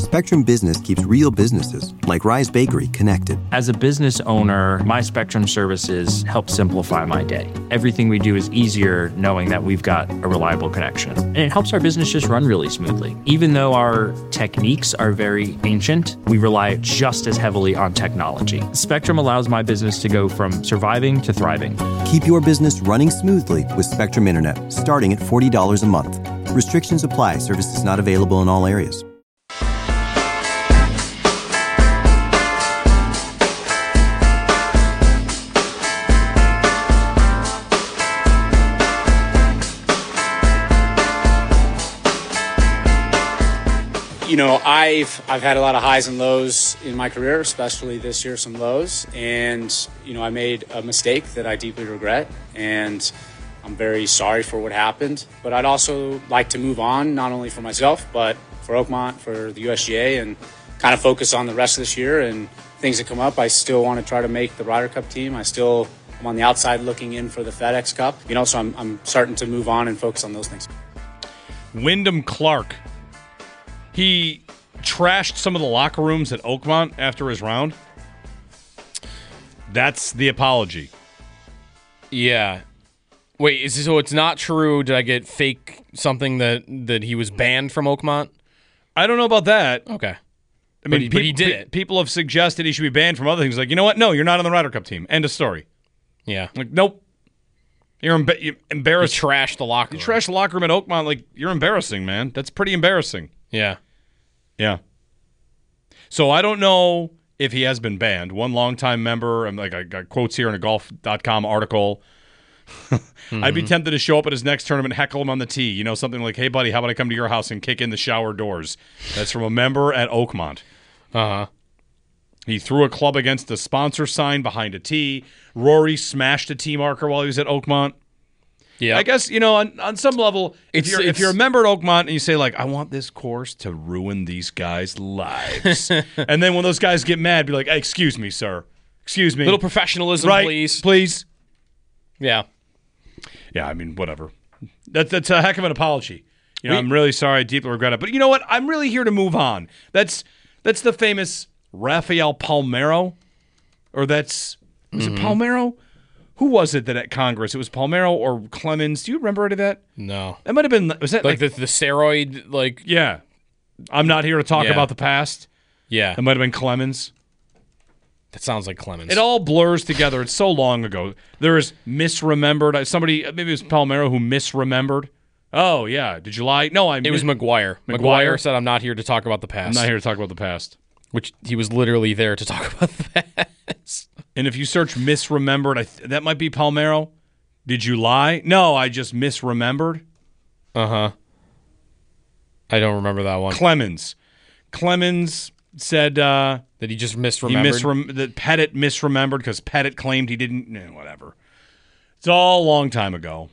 Spectrum Business keeps real businesses, like Rise Bakery, connected. As a business owner, my Spectrum services help simplify my day. Everything we do is easier knowing that we've got a reliable connection. And it helps our business just run really smoothly. Even though our techniques are very ancient, we rely just as heavily on technology. Spectrum allows my business to go from surviving to thriving. Keep your business running smoothly with Spectrum Internet, starting at $40 a month. Restrictions apply. Services not available in all areas. You know, I've had a lot of highs and lows in my career, especially this year, some lows. And, you know, I made a mistake that I deeply regret, and I'm very sorry for what happened. But I'd also like to move on, not only for myself, but for Oakmont, for the USGA, and kind of focus on the rest of this year and things that come up. I still want to try to make the Ryder Cup team. I'm on the outside looking in for the FedEx Cup, you know, so I'm starting to move on and focus on those things. Wyndham Clark. He trashed some of the locker rooms at Oakmont after his round. That's the apology. Yeah. Wait, so it's not true? Did I get fake something that he was banned from Oakmont? I don't know about that. Okay. I mean, but he did it. People have suggested he should be banned from other things. Like, you know what? No, you're not on the Ryder Cup team. End of story. Yeah. Like, nope. You're embarrassed. You trashed the locker room. You trashed the locker room at Oakmont. Like, you're embarrassing, man. That's pretty embarrassing. Yeah. Yeah. So I don't know if he has been banned. One longtime member, I got quotes here in a golf.com article. I'd be tempted to show up at his next tournament, heckle him on the tee. You know, something like, hey, buddy, how about I come to your house and kick in the shower doors? That's from a member at Oakmont. Uh-huh. He threw a club against the sponsor sign behind a tee. Rory smashed a tee marker while he was at Oakmont. Yeah, I guess, you know, on some level, if you're a member at Oakmont and you say, like, I want this course to ruin these guys' lives. And then when those guys get mad, be like, hey, excuse me, sir. Excuse me. Little professionalism, right, please. Please. Yeah. Yeah, I mean, whatever. That's a heck of an apology. You know, I'm really sorry. I deeply regret it. But you know what? I'm really here to move on. That's the famous Rafael Palmeiro. Or was it Palmeiro? Who was it that at Congress? It was Palmeiro or Clemens. Do you remember any of that? No. That might have been, was that like the steroid, like? Yeah. I'm not here to talk about the past. Yeah. It might have been Clemens. That sounds like Clemens. It all blurs together. It's so long ago. There is misremembered. Somebody, maybe it was Palmeiro who misremembered. Oh, yeah. Did you lie? No, it was McGuire. McGuire said, I'm not here to talk about the past. I'm not here to talk about the past. Which he was literally there to talk about the past. And if you search misremembered, that might be Palmeiro. Did you lie? No, I just misremembered. Uh-huh. I don't remember that one. Clemens said that he just misremembered. That Pettit misremembered because Pettit claimed he didn't. Whatever. It's all a long time ago.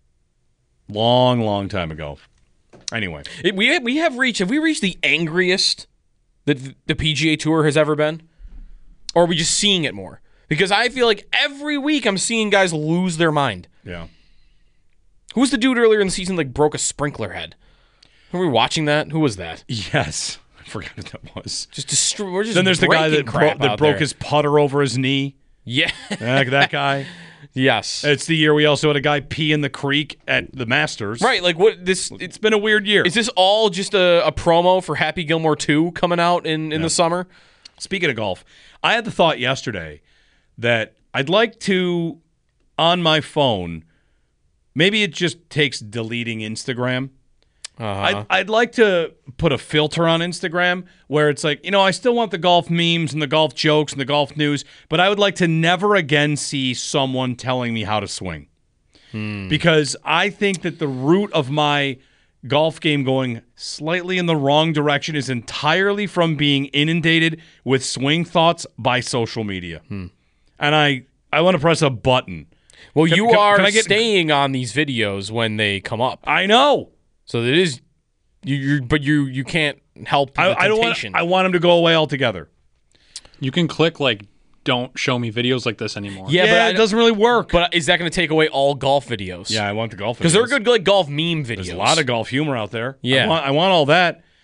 Long time ago. Anyway, have we reached the angriest that the PGA Tour has ever been? Or are we just seeing it more? Because I feel like every week I'm seeing guys lose their mind. Yeah. Who was the dude earlier in the season that broke a sprinkler head? Were we watching that? Who was that? Yes. I forgot who that was. Then there's the guy that broke his putter over his knee. Yeah. That guy. Yes. It's the year we also had a guy pee in the creek at the Masters. Right, like it's been a weird year. Is this all just a promo for Happy Gilmore 2 coming out in the summer? Speaking of golf, I had the thought yesterday that I'd like to, on my phone, maybe it just takes deleting Instagram. Uh-huh. I'd like to put a filter on Instagram where it's like, I still want the golf memes and the golf jokes and the golf news, but I would like to never again see someone telling me how to swing. Because I think that the root of my golf game going slightly in the wrong direction is entirely from being inundated with swing thoughts by social media. And I want to press a button. Well, you are staying on these videos when they come up. I know. So it is, but you can't help the temptation. I want them to go away altogether. You can click don't show me videos like this anymore. Yeah, but it doesn't really work. But is that going to take away all golf videos? Yeah, I want the golf videos. Because they're good golf meme videos. There's a lot of golf humor out there. Yeah. I want all that.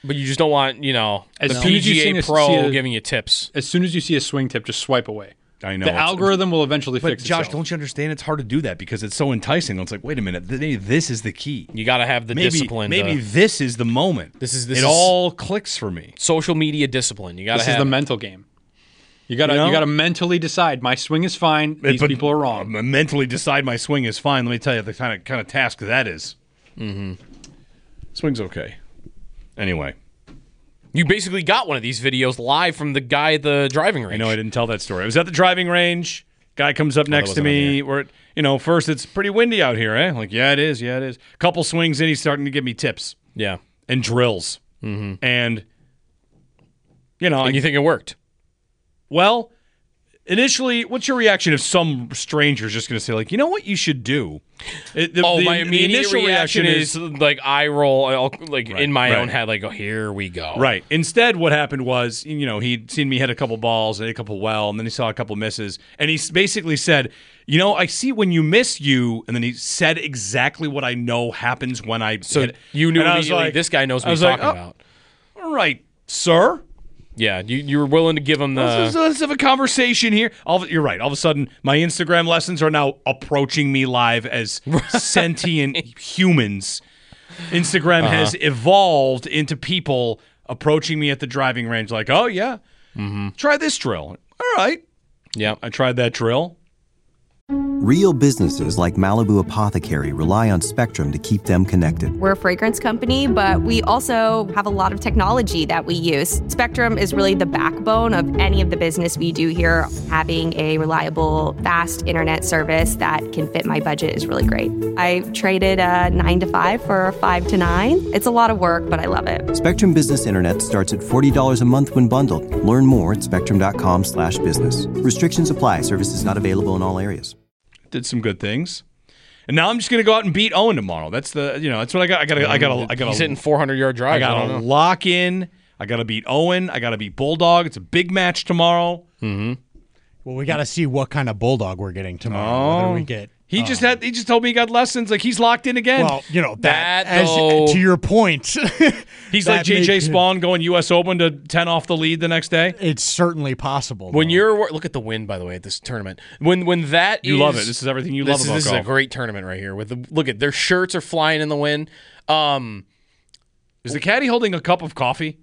But you just don't want, the As soon as you PGA see Pro a- giving you tips. As soon as you see a swing tip, just swipe away. I know. The algorithm will eventually But fix Josh, itself. don't you understand? It's hard to do that because it's so enticing. It's like, wait a minute, this is the key. You got to have the discipline. Maybe this is the moment. This it is all clicks for me. social media discipline. You got to This have is the it. mental game. You gotta You know? you gotta mentally decide. My swing is fine. These But people are wrong. Mentally decide my swing is fine. Let me tell you the kind of task that is. Mm-hmm. Swing's okay. Anyway, You basically got one of these videos live from the guy at the driving range. I know I didn't tell that story. I was at the driving range. Guy comes up next to wasn't on me. here. We're first it's pretty windy out here, eh? I'm like, yeah, it is. Yeah, it is. Couple swings in, he's starting to give me tips Yeah. and drills, and And you think it worked? well, initially, what's your reaction if some stranger's just going to say, like, you know what you should do? My immediate initial reaction is like eye roll, in my right. own head, like, oh, here we go. right. Instead, what happened was, he'd seen me hit a couple balls, and hit a couple well, and then he saw a couple misses, and he basically said, I see when you miss you, and then he said exactly what I know happens when I So hit. you knew And I was immediately like- this guy knows I what he's was like, talking oh, about. All right, sir. Yeah, you were willing to give him Let's have a conversation here. You're right. All of a sudden, my Instagram lessons are now approaching me live as sentient humans. Instagram has evolved into people approaching me at the driving range like, oh, yeah, try this drill. All right. Yeah. I tried that drill. Real businesses like Malibu Apothecary rely on Spectrum to keep them connected. We're a fragrance company, but we also have a lot of technology that we use. Spectrum is really the backbone of any of the business we do here. Having a reliable, fast internet service that can fit my budget is really great. I traded a 9 to 5 for a 5 to 9. It's a lot of work, but I love it. Spectrum Business Internet starts at $40 a month when bundled. Learn more at spectrum.com/business. Restrictions apply. Services not available in all areas. Did some good things. And now I'm just going to go out and beat Owen tomorrow. That's that's what I got. I got He's hitting 400-yard drives. I got to lock in. I got to beat Owen. I got to beat Bulldog. It's a big match tomorrow. Well, we got to see what kind of bulldog we're getting tomorrow. Whether we get. He just told me he got lessons. Like, he's locked in again. Well, That, as though- to your point, he's like that JJ makes- Spawn going U.S. Open to 10 off the lead the next day. It's certainly possible. When though. you're look at the win, by the way, at this tournament. When that You is- love it. This is everything you love about This is golf. a great tournament right here. Look at their shirts are flying in the wind. Is the caddy holding a cup of coffee?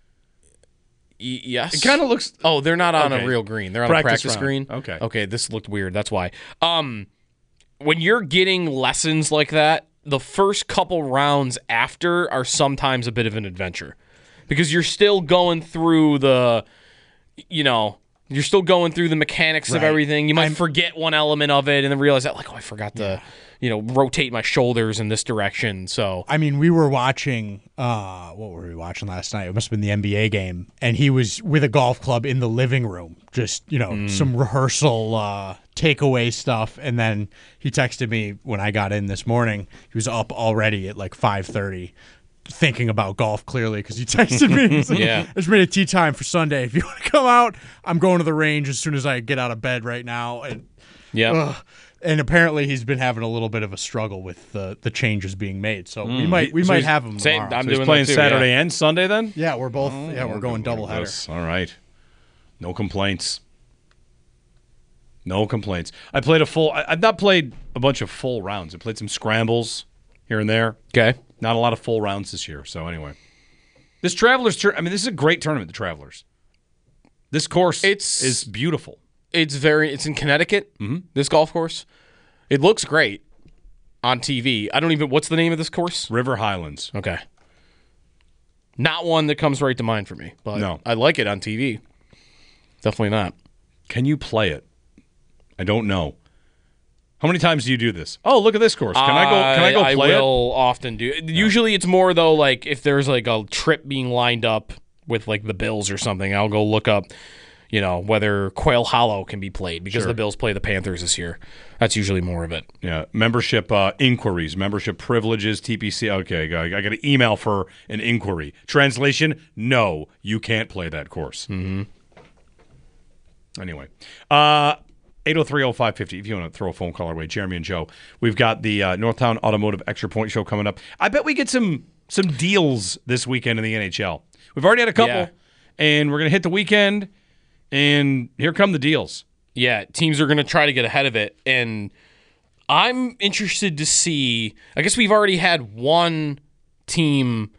Yes, It kind of looks. Oh, they're not on Okay. a real green. They're on Practice a practice round. green. Okay. Okay, this looked weird. That's why. When you're getting lessons like that, the first couple rounds after are sometimes a bit of an adventure because you're still going through the, you're still going through the mechanics of Right. everything. You might forget one element of it and then realize that, like, oh, I forgot to, rotate my shoulders in this direction. So I mean, we were watching. What were we watching last night? It must have been the NBA game, and he was with a golf club in the living room, just some rehearsal takeaway stuff. And then he texted me when I got in this morning. He was up already at like 5:30, thinking about golf clearly because he texted me. He's like, Yeah. I just made a tee time for Sunday. If you want to come out, I'm going to the range as soon as I get out of bed right now. And And apparently he's been having a little bit of a struggle with the changes being made. So we might have him Same- tomorrow. I'm So he's doing playing that too, Saturday yeah. and Sunday then? Yeah, we're both. We're going doubleheader. Yes. All right. No complaints. No complaints. I played I've not played a bunch of full rounds. I played some scrambles here and there. okay. Not a lot of full rounds this year. So anyway, this Travelers this is a great tournament. The Travelers. This course is beautiful. It's in Connecticut, this golf course. It looks great on TV. What's the name of this course? River Highlands. Okay. Not one that comes right to mind for me, but No. I like it on TV. Definitely not. Can you play it? I don't know. How many times do you do this? Oh, look at this course. Can I go play I it? will often do it. Usually it's more, though, like if there's like a trip being lined up with like the Bills or something, I'll go look up, whether Quail Hollow can be played because the Bills play the Panthers this year. That's usually more of it. Yeah, membership inquiries, membership privileges, TPC. Okay, I got an email for an inquiry. Translation: no, you can't play that course. Mm-hmm. Anyway, 803-0550. If you want to throw a phone call our way, Jeremy and Joe. We've got the Northtown Automotive Extra Point Show coming up. I bet we get some some deals this weekend in the NHL. We've already had a couple, and we're going to hit the weekend, and here come the deals. Yeah, teams are going to try to get ahead of it, and I'm interested to see. I guess we've already had one team,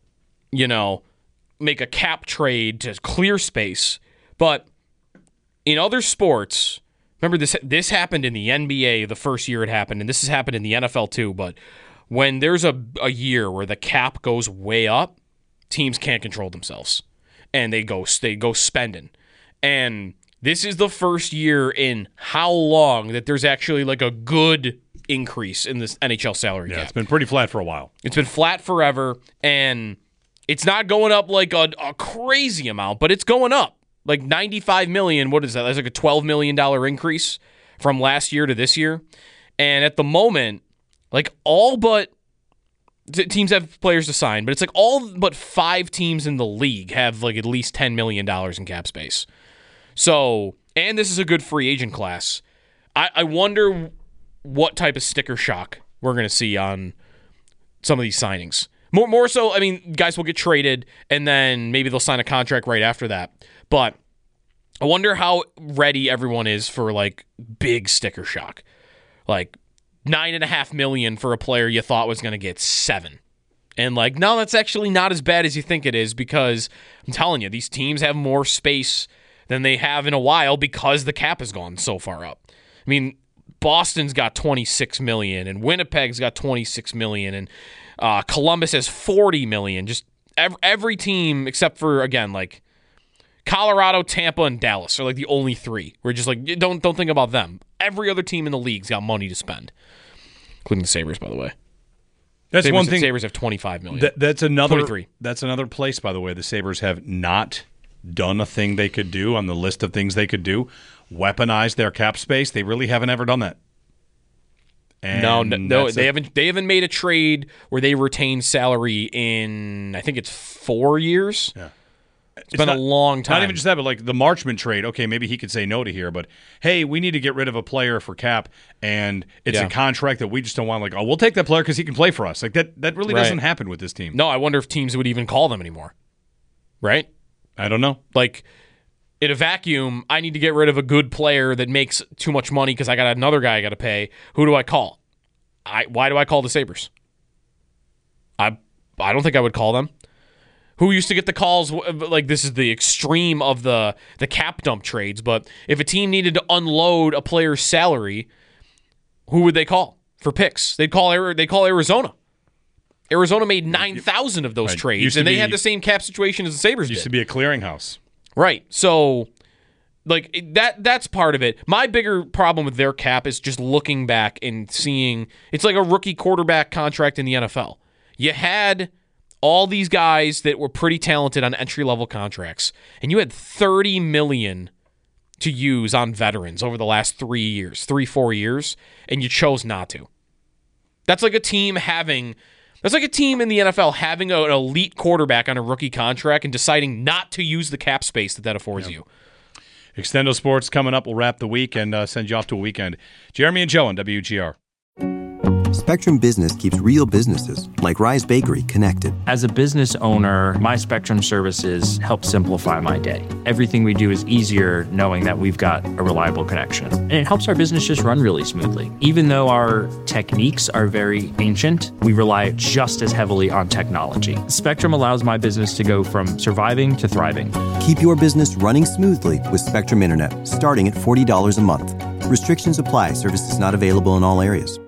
make a cap trade to clear space, but in other sports, remember this happened in the NBA the first year it happened, and this has happened in the NFL too, but when there's a year where the cap goes way up, teams can't control themselves, and they go spending. And this is the first year in how long that there's actually like a good increase in this NHL salary cap. It's been pretty flat for a while. It's been flat forever, and it's not going up like a crazy amount, but it's going up. Like $95 million, what is that? That's like a $12 million increase from last year to this year. And at the moment, like all but teams have players to sign, but it's like all but 5 teams in the league have like at least $10 million in cap space. So, and this is a good free agent class. I wonder what type of sticker shock we're going to see on some of these signings. More so, I mean, guys will get traded, and then maybe they'll sign a contract right after that. But I wonder how ready everyone is for like big sticker shock, like $9.5 million for a player you thought was going to get $7 And like, no, that's actually not as bad as you think it is, because I'm telling you, these teams have more space than they have in a while because the cap has gone so far up. I mean, Boston's got $26 million, and Winnipeg's got $26 million, and Columbus has $40 million. Just every team except for, again, like Colorado, Tampa, and Dallas are like the only three. We're just like, don't think about them. Every other team in the league's got money to spend, including the Sabres, by the way. That's one thing. Sabres have $25 million. That's another 23. That's another place, by the way. The Sabres have not done a thing they could do on the list of things they could do. Weaponize their cap space. They really haven't ever done that. And no, they haven't. They haven't made a trade where they retain salary in, I think it's 4 years. Yeah. It's been a long time. Not even just that, but like the Marchment trade. Okay, maybe he could say no to here, but hey, we need to get rid of a player for cap, and it's a contract that we just don't want. Like, oh, we'll take that player because he can play for us. Like that really doesn't happen with this team. No, I wonder if teams would even call them anymore. Right? I don't know. Like, in a vacuum, I need to get rid of a good player that makes too much money because I got another guy I got to pay. Who do I call? Why do I call the Sabres? I don't think I would call them. Who used to get the calls? Like, this is the extreme of the cap dump trades, but if a team needed to unload a player's salary, who would they call for picks? They'd call Arizona. Arizona made 9,000 of those trades, and they had the same cap situation as the Sabres did. Used to be a clearinghouse. Right. So, like, that's part of it. My bigger problem with their cap is just looking back and seeing it's like a rookie quarterback contract in the NFL. You had all these guys that were pretty talented on entry-level contracts, and you had $30 million to use on veterans over the last 4 years, and you chose not to. That's like a team in the NFL having an elite quarterback on a rookie contract and deciding not to use the cap space that affords you. Extendo Sports coming up. We'll wrap the week and send you off to a weekend. Jeremy and Joe on WGR. Spectrum Business keeps real businesses, like Rise Bakery, connected. As a business owner, my Spectrum services help simplify my day. Everything we do is easier knowing that we've got a reliable connection. And it helps our business just run really smoothly. Even though our techniques are very ancient, we rely just as heavily on technology. Spectrum allows my business to go from surviving to thriving. Keep your business running smoothly with Spectrum Internet, starting at $40 a month. Restrictions apply. Services not available in all areas.